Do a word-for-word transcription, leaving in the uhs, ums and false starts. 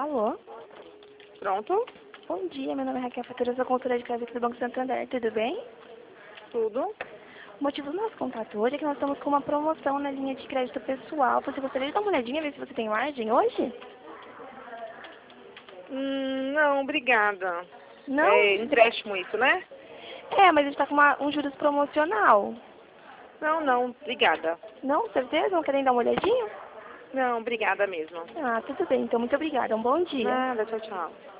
Alô? Pronto? Bom dia, meu nome é Raquel Fatura, eu sou consultora de crédito aqui do Banco Santander, tudo bem? Tudo? O motivo do nosso contato hoje é que nós estamos com uma promoção na linha de crédito pessoal. Você gostaria de dar uma olhadinha, ver se você tem margem hoje? Hum, não, obrigada. Não? É empréstimo isso, né? É, mas a gente está com uma, um juros promocional. Não, não, obrigada. Não? Certeza? Não querem dar uma olhadinha? Não, obrigada mesmo. Ah, tudo bem, então muito obrigada. Um bom dia. Nada, tchau, tchau.